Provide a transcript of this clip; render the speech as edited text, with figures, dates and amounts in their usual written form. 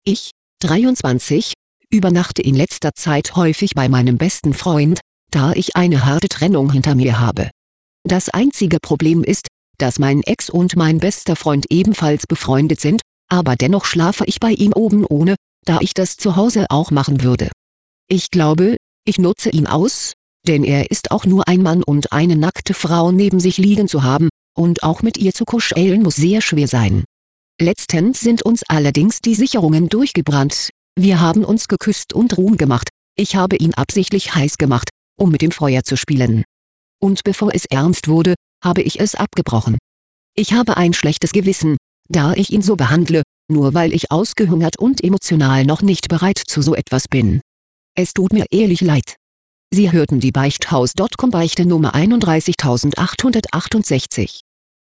Ich, 23, übernachte in letzter Zeit häufig bei meinem besten Freund, da ich eine harte Trennung hinter mir habe. Das einzige Problem ist, dass mein Ex und mein bester Freund ebenfalls befreundet sind, aber dennoch schlafe ich bei ihm oben ohne, da ich das zu Hause auch machen würde. Ich glaube, ich nutze ihn aus, denn er ist auch nur ein Mann und eine nackte Frau neben sich liegen zu haben, und auch mit ihr zu kuscheln muss sehr schwer sein. Letztens sind uns allerdings die Sicherungen durchgebrannt, wir haben uns geküsst und Ruhm gemacht, ich habe ihn absichtlich heiß gemacht, um mit dem Feuer zu spielen. Und bevor es ernst wurde, habe ich es abgebrochen. Ich habe ein schlechtes Gewissen, da ich ihn so behandle, nur weil ich ausgehungert und emotional noch nicht bereit zu so etwas bin. Es tut mir ehrlich leid. Sie hörten die Beichthaus.com Beichte Nummer 31868.